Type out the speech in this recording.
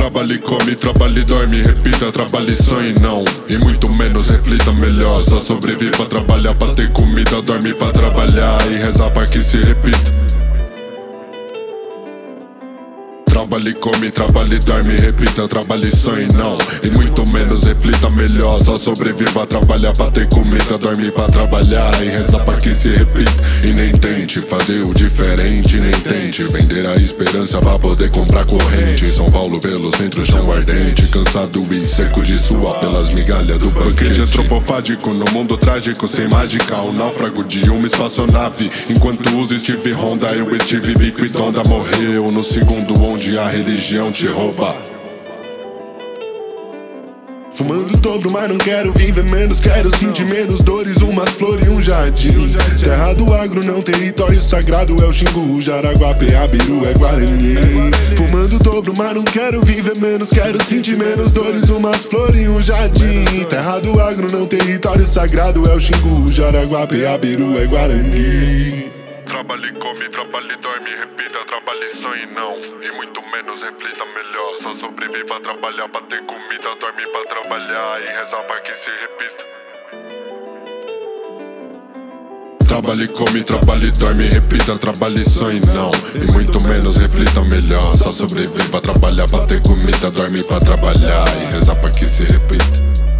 Trabalhe, come, trabalhe, dorme, repita, trabalhe, sonhe não. E muito menos reflita melhor. Só sobreviva, trabalhar pra ter comida, dorme pra trabalhar e rezar pra que se repita. Trabalhe, come, trabalhe, dorme, repita, trabalhe, sonhe não. E muito menos reflita melhor. Só sobreviva, trabalhar pra ter comida, dorme pra trabalhar e rezar pra que se repita. E nem tente fazer o diferente, nem tente vender a esperança pra poder comprar corrente. Em São Paulo pelo centro, chão ardente, cansado e seco de suar pelas migalhas do banquete. Antropofágico no mundo trágico, sem mágica, o náufrago de uma espaçonave. Enquanto uso Steve Honda, eu estive bico e Donda morreu no segundo onde a religião te rouba. Fumando dobro, mas não quero viver menos. Quero sentir menos dores, umas flores e um jardim. Terra do agro, não território sagrado. É o Xingu, o Jaraguá, Peabiru, é Guarani. Fumando dobro, mas não quero viver menos. Quero sentir menos dores, umas flores e um jardim. Terra do agro, não território sagrado. É o Xingu, o Jaraguá, Peabiru, é Guarani. Trabalhe, come, trabalhe, dorme, repita, trabalhe, sonhe não. E muito menos reflita melhor. Só sobreviva, trabalhar pra ter comida, dorme pra trabalhar e rezar pra que se repita. Trabalhe, come, trabalhe, dorme, repita, trabalhe, sonhe não. E muito menos reflita melhor. Só sobreviva, trabalhar pra ter comida, dorme pra trabalhar e rezar pra que se repita.